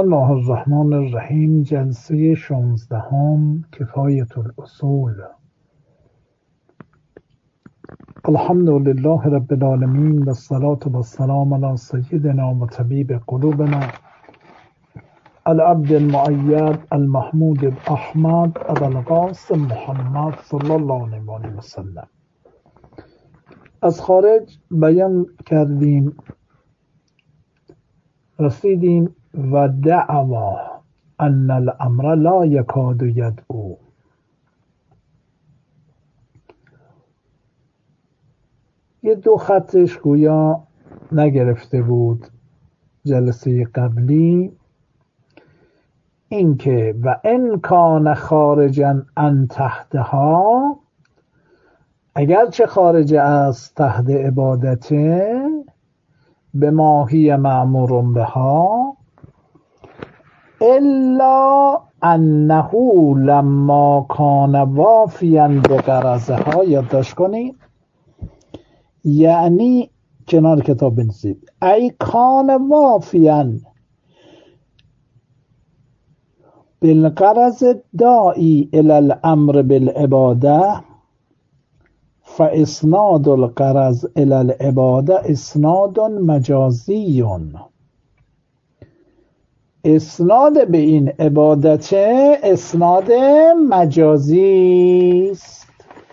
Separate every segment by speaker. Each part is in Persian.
Speaker 1: بسم الله الرحمن الرحیم. جلسه 16 کفایت الاصول. الحمد لله رب العالمین و الصلاة و السلام علی سیدنا و طبیب قلوبنا العبد المؤید المحمود الاحمد ابو القاسم محمد صلی الله علیه و سلم. از خارج بیان کردیم، رسیدیم و دعوا ان الامر لا یکاد یدعو. یه دو خطش گویا نگرفته بود جلسه قبلی، اینکه و ان کان خارجا عن تحتها، اگرچه خارج از تحت عبادته، به ماهی معمور بها، الا انه لما کان وافیا به غرضها. یادداشت کنید، یعنی کنار کتاب بنویسید ای کان وافیا بالغرض داعی الی الامر بالعباده، فاسناد الغرض الی العباده اسناد مجازی. اسناد به این عبادت اسناد مجازی است.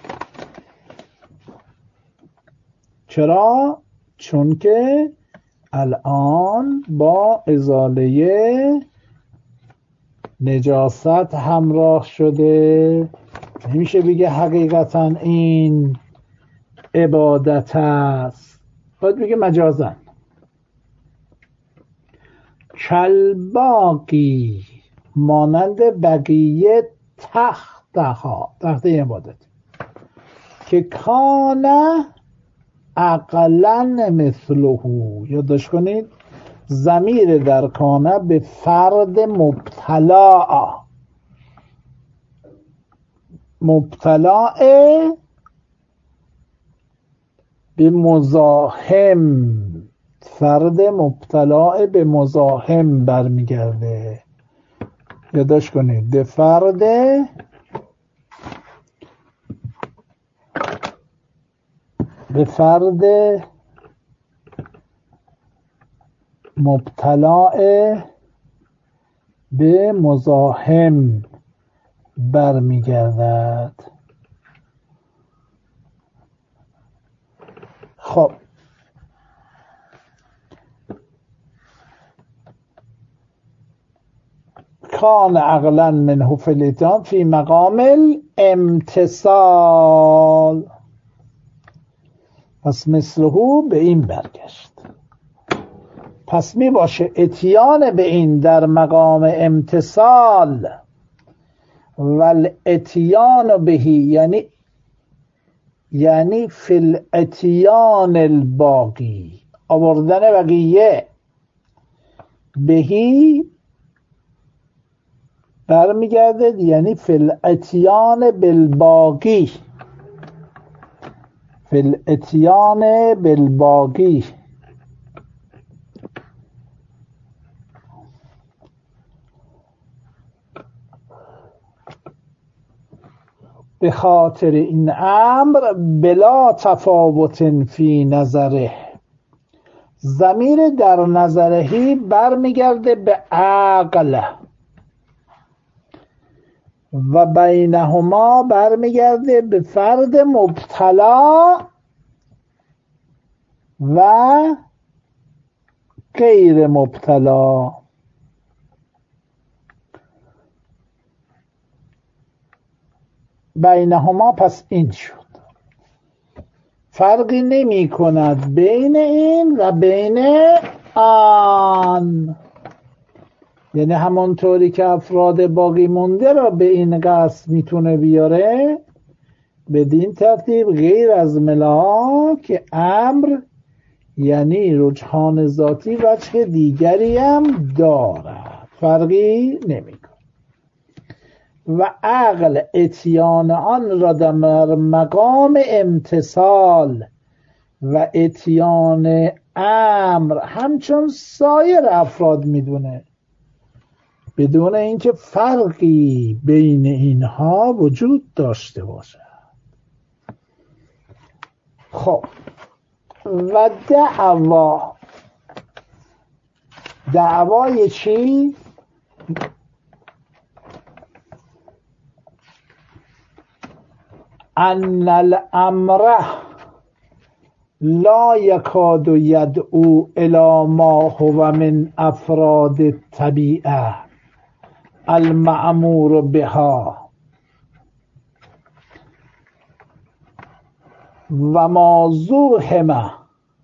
Speaker 1: چرا؟ چون که الان با ازاله نجاست همراه شده، نمیشه بگه حقیقتا این عبادت است، باید بگه مجازن. کلباقی، مانند بقیه تحتها، تحت عبادت که کانه اقلن مثله. یادداشت کنید ضمیر در کانه به فرد مبتلا به مزاحم، فرد مبتلا به مزاحم برمیگرده. یادداشت کنید به فرد مبتلا به مزاحم برمیگردد. خب کان عقلا منه فی الاتیان فی مقام الامتثال. پس مثله به این برگشت، پس می باشه اتیان به این در مقام امتثال. والاتیان بهی یعنی فی الاتیان الباقی، آوردن بقیه بهی برمیگرده، یعنی فی الاتیان بالباقی، فی الاتیان بالباقی. به خاطر این امر بلا تفاوت فی نظره، ضمیر در نظرهی برمیگرده به عقل و بینهما برمیگرده به فرد مبتلا و غیر مبتلا. بینهما پس این شد، فرقی نمی کند بین این و بین آن، یعنی همانطوری که افراد باقی مونده را به این قصد میتونه بیاره، بدین ترتیب غیر از ملاک امر یعنی رجحان ذاتی وجه دیگری هم دارد، فرقی نمی کند. و عقل اتیان آن را در مقام امتثال و اتیان امر همچون سایر افراد میدونه. بدون اینکه فرقی بین اینها وجود داشته باشد. خب و دعوای چی؟ ان الامر لا یکاد یدعو الی ما هو من افراد الطبیعه المأمور بها و ما زوحم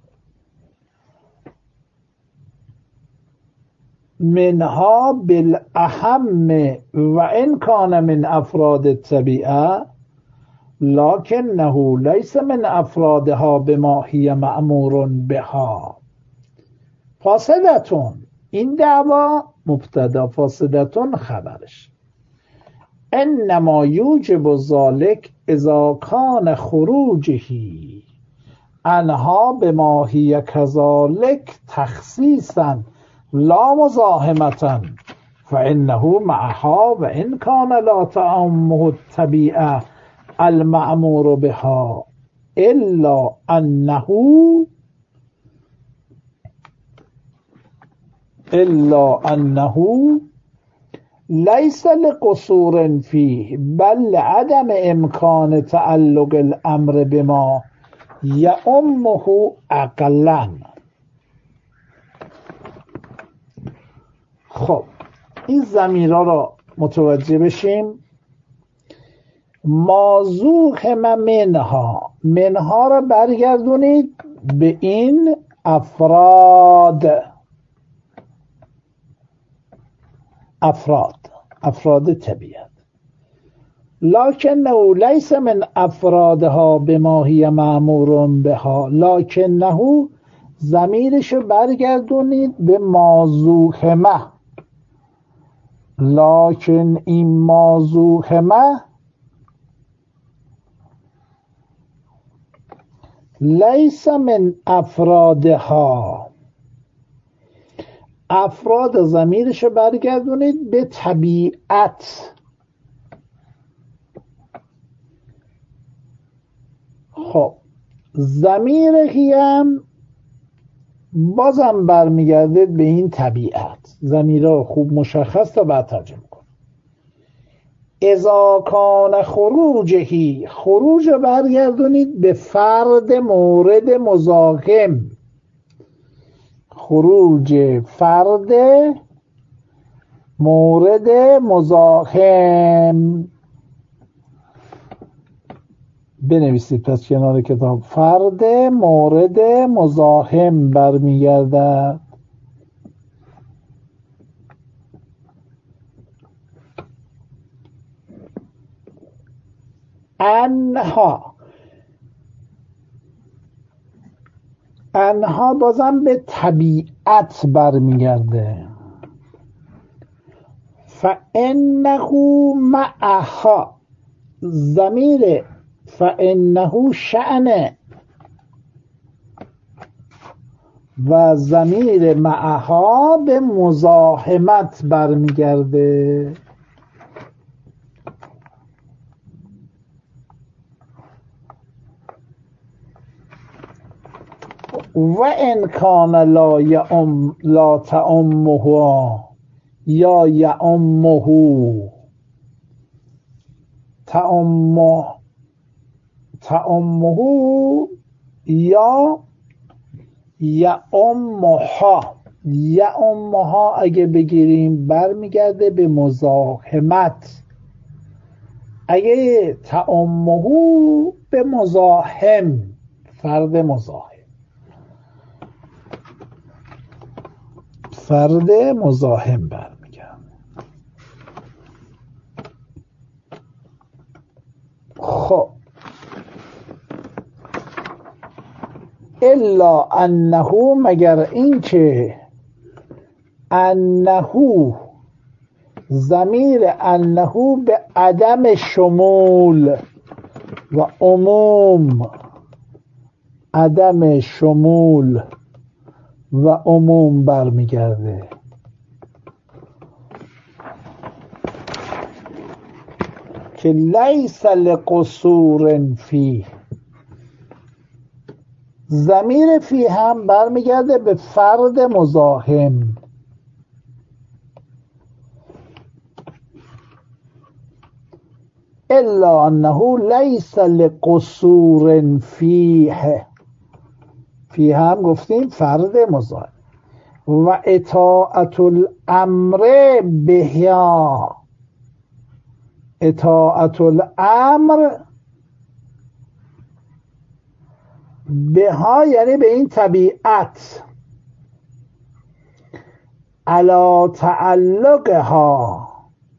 Speaker 1: منها بالاهم و ان کان من افراد الطبیعه لکنه لیس من افرادها بما هی مأمور بها. فاسدتون، این دعوا مبتدا، فاسدتون خبرش. انما یوجب ذلك اذا کان خروجه عنها بما هی کذلك تخصیصا لا مزاحمة فانه معها و ان کان لا تعمه الطبیعه المأمور بها الا انه ليس لقصور فيه بل لعدم امکان تعلق الامر بما یعمه اقلا. خب این ضمیرها را متوجه بشیم. مازوحم منها را برگردونید به این افراد طبیعت. لکنه لیس من افرادها بما هی مأمور بها، لکنه ضمیرش رو برگردونید به مازوحمه. لکن این مازوحمه لیس من افرادها، افراد ضمیرش رو برگردونید به طبیعت. خب ضمیر هم بازم برمیگرده به این طبیعت. ضمیرها خوب مشخص تا بعد ترجمه کن. اذا کان خروجهی، خروج رو برگردونید به فرد مورد مزاحم. خروج فرد مورد مزاحم بنویسید پس کنار کتاب. فرد مورد مزاحم برمیگردد. انها بازم به طبیعت برمیگرده. فانه معها، ضمیر فانه شأنه و ضمیر معها به مزاحمت برمیگرده. و ان کان لا تعمه یا یعمه، تعمه یا یعمها اگه بگیریم برمیگرده به مزاحمت. اگه تعمه به مزاحم، فرد مزاحم، فرد مزاحم برمیگرده. خب الا انه، مگر اینکه انه، ضمیر انه به عدم شمول و عموم، عدم شمول و عموم برمیگرده. که لیس لقصور فیه، ضمیر فی هم برمیگرده به فرد مزاحم. الا انه لیس لقصور فیه، فی هم گفتیم فرد مزاحم. و اطاعت الامر بها، اطاعت الامر بها یعنی به این طبیعت، علی تعلقها،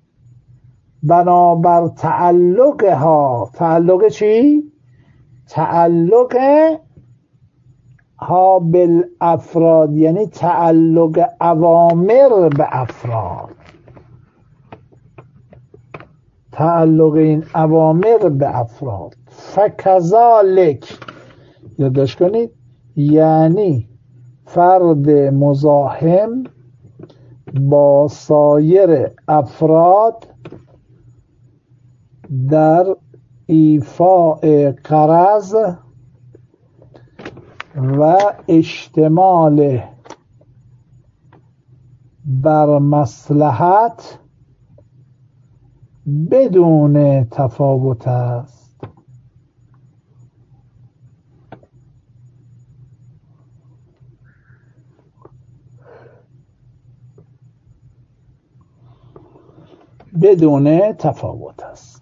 Speaker 1: بنابر تعلقها. تعلق چی؟ تعلق ها بالافراد، یعنی تعلق اوامر به افراد، تعلق این اوامر به افراد. فکذالک، یادداشت کنید، یعنی فرد مزاحم با سایر افراد در ایفاء غرض و اشتمال بر مصلحت بدون تفاوت است. بدون تفاوت است.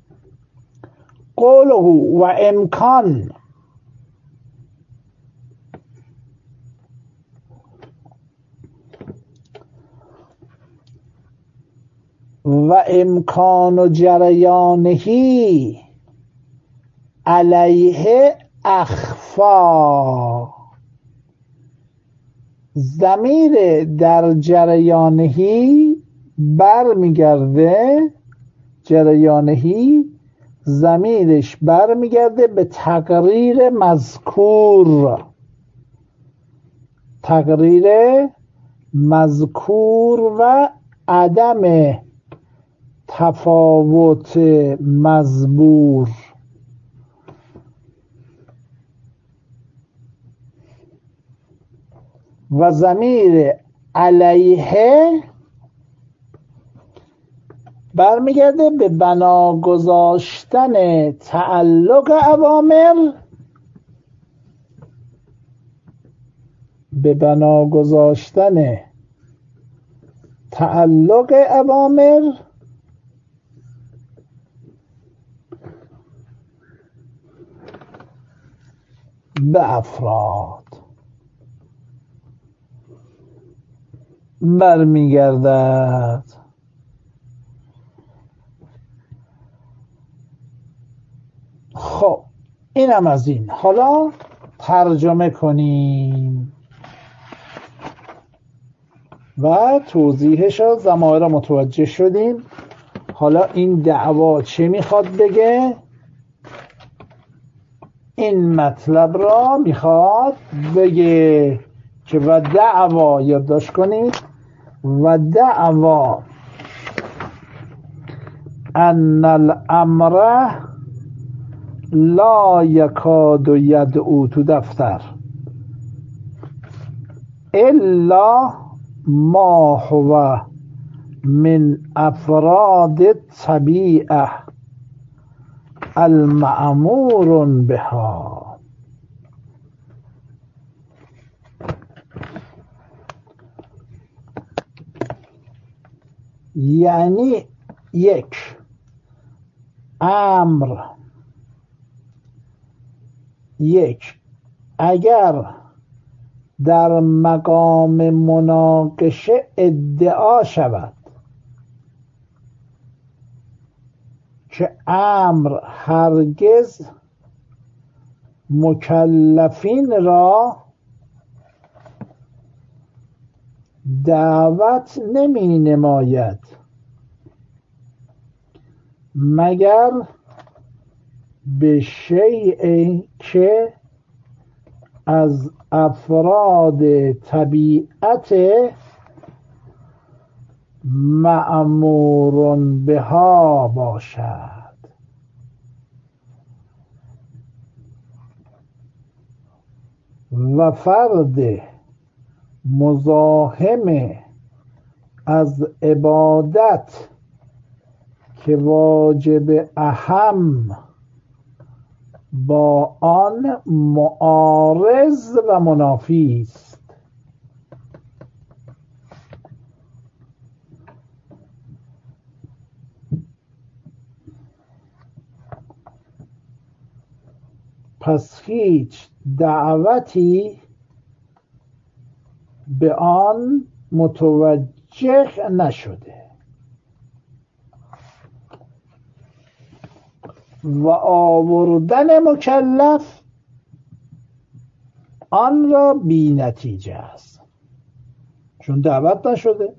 Speaker 1: قوله و امکان، و امکان جریانهی علیه اخفا، ضمیر در جریانهی برمیگرده، جریانهی ضمیرش برمیگرده به تقریر مذکور، تقریر مذکور و عدم تفاوت مزبور. و ضمیر علیه برمیگرده به بنا گذاشتن تعلق اوامر، به بنا گذاشتن تعلق اوامر به افراد برمیگردد. خب اینم از این. حالا ترجمه کنیم و توضیحش را ضمایر متوجه شدیم. حالا این دعوا چه میخواد بگه؟ این مطلب را میخواد بگه که و دعوا، یادداشت کنید، و دعوا ان الامر لا یکاد یدعو، تو دفتر، الا ما هو من افراد الطبیعه المأمور بها. یعنی یک، امر، یک، اگر در مقام مناقشه ادعا شود که امر هرگز مکلفین را دعوت نمی نماید مگر به شیئی که از افراد طبیعت مأمور بها باشد. و فرد مزاحم از عبادت که واجب اهم با آن معارض و منافی است. پس هیچ دعوتی به آن متوجه نشده و آوردن مکلف آن را بی نتیجه است، چون دعوت نشده.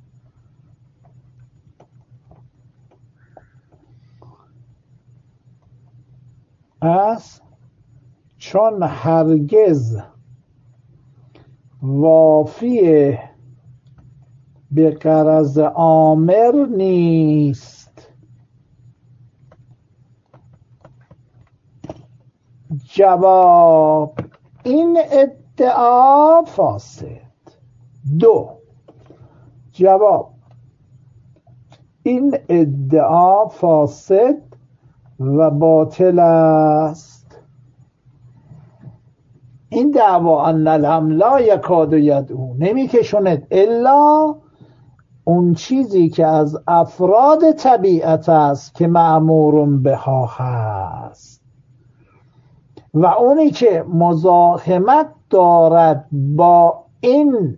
Speaker 1: چون هرگز وافی به غرض آمر نیست. جواب این ادعا فاسد. دو، جواب این ادعا فاسد و باطل است. این دعوا ان الهم لا یکاد یدعو نمیکشوند الا اون چیزی که از افراد طبیعت است که مأمور بها هست و اونی که مزاحمت دارد با این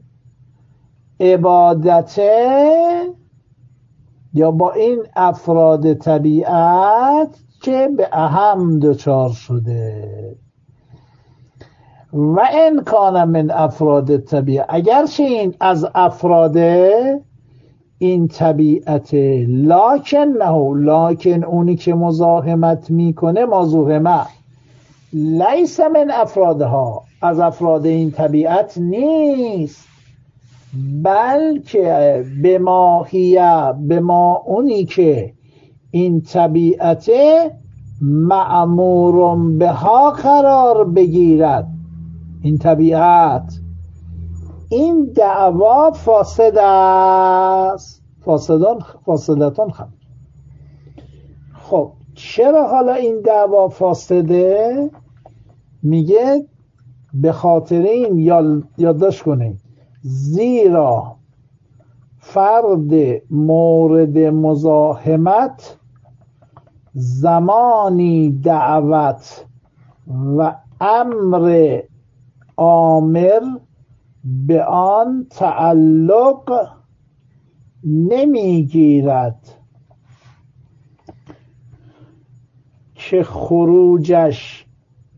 Speaker 1: عبادته یا با این افراد طبیعت که به اهم دچار شده. و ان کان من افراد طبیعت، اگرچه این از افراد این طبیعت، لکن اونی که مزاحمت میکنه مزاحمه لیس من افرادها، از افراد این طبیعت نیست، بلکه به ما اونی که این طبیعت مأمور بها قرار بگیرد، این طبیعت، این دعوا فاسد است. فاسدتون خمس. خب چرا حالا این دعوا فاسده؟ میگه به خاطر این یادداشت کنید زیرا فرد مورد مزاحمت زمانی دعوت و امر آمر به آن تعلق نمیگیرد که خروجش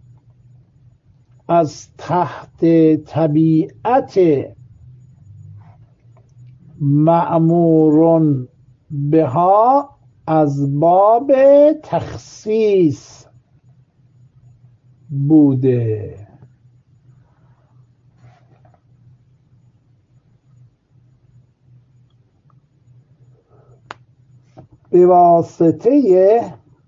Speaker 1: از تحت طبیعت مأمور بها از باب تخصیص بوده. به واسطه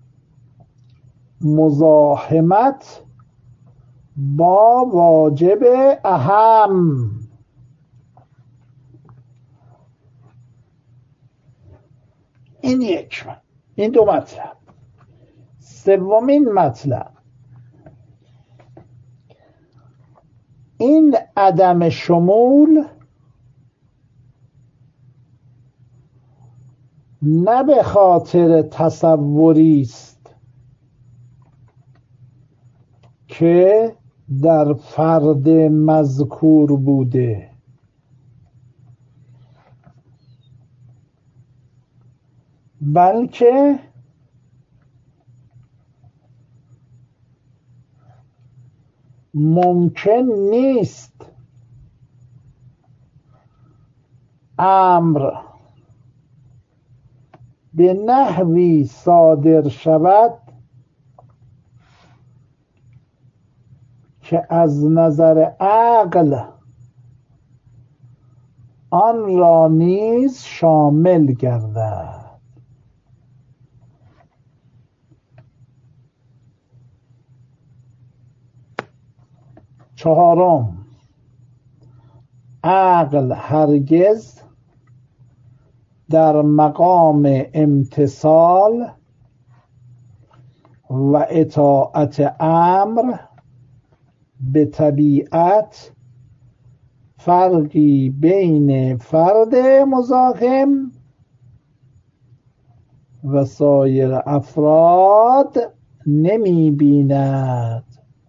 Speaker 1: مزاحمت با واجب اهم. این دو مطلب. سومین مطلب، این عدم شمول نه به خاطر تصوری است که در فرد مذکور بوده، بلکه ممکن نیست امر به نحوی صادر شود که از نظر عقل آن را نیز شامل گردد. چهارم، عقل هرگز در مقام امتثال و اطاعت امر به طبیعت فرقی بین فرد مزاحم و سایر افراد نمی بیند.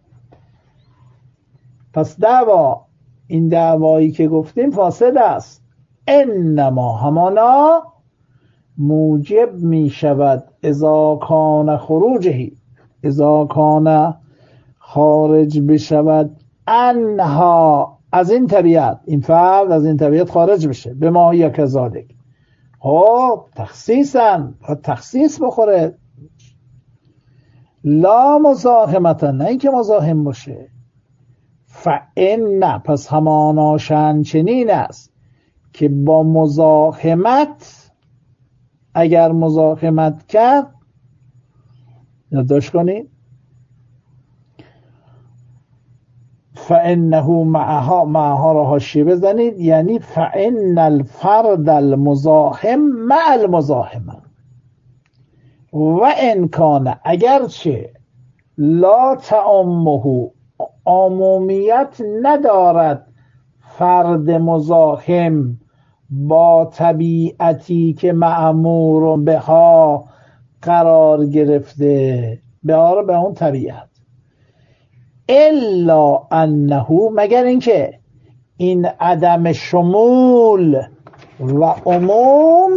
Speaker 1: پس این دعوایی که گفتیم فاسد است. انما همانا موجب می شود اذا کان خروجهی، اذا کان خارج بشود انها، از این طبیعت، این فرد از این طبیعت خارج بشه، به ما یا کذالک. خب تخصیصا تخصیص بخوره، لا مزاحمتا، نه اینکه مزاحم باشه. فإن، پس همانا شأن چنین است که با مزاحمت، اگر مزاحمت کرد، یادداشت کنید، فإنه معها را حاشیه بزنید، یعنی فإن الفرد المزاحم مع المزاحمه و ان کان، اگرچه لا تعمه، عمومیت ندارد فرد مزاحم با طبیعتی که مأمور بها قرار گرفته، بها به اون طبیعت، الا انه، مگر اینکه این عدم شمول و عموم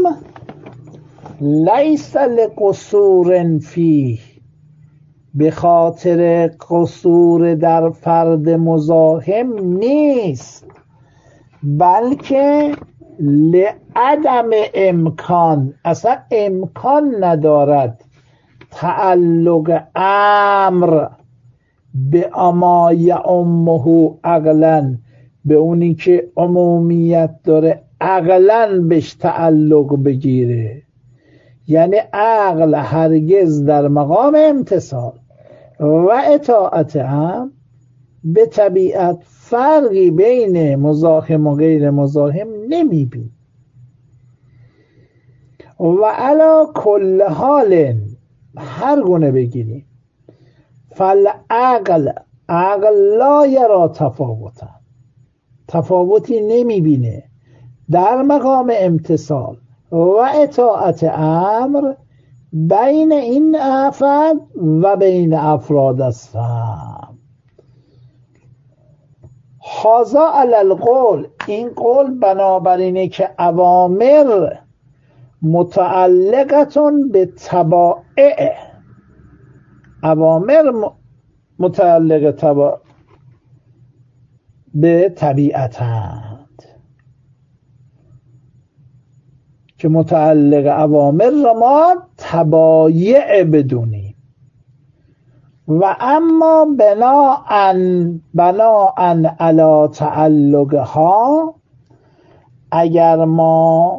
Speaker 1: لیس لقصور فیه، به خاطر قصور در فرد مزاحم نیست، بلکه لعدم امکان، اصلا امکان ندارد تعلق امر به اما یعمه عقلا، به اونی که عمومیت داره عقلا بهش تعلق بگیره. یعنی عقل هرگز در مقام امتثال و اطاعت امر به طبیعت فرقی بین مزاحم و غیر مزاحم نمیبین. و علی کل حال، هر گونه بگیریم، فالعقل، عقل لا یرا تفاوتا، تفاوتی نمیبینه در مقام امتثال و اطاعت امر بین این افراد و بین افراد هستند. هذا علی القول، این قول بنابراینه که اوامر متعلقتون به طبائع، اوامر متعلق به طبیعتند، که متعلق اوامر را ما تبایع بدونیم. و اما بناءً علی تعلقها، اگر ما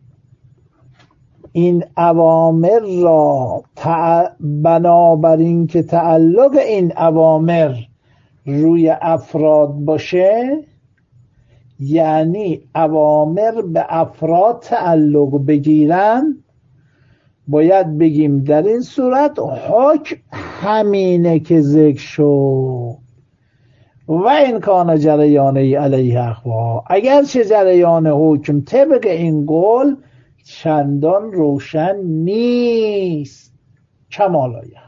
Speaker 1: این اوامر را بنابراین که تعلق این اوامر روی افراد باشه، یعنی اوامر به افراد تعلق بگیرن، باید بگیم در این صورت حکم همینه که ذکر شد. و این کان جریانه علیه اخوا، اگر چه جریان حکم طبق این قول چندان روشن نیست. کمالایه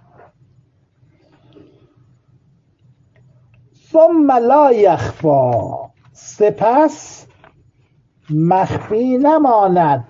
Speaker 1: ثم لا یخفا، سپس مخفی نماند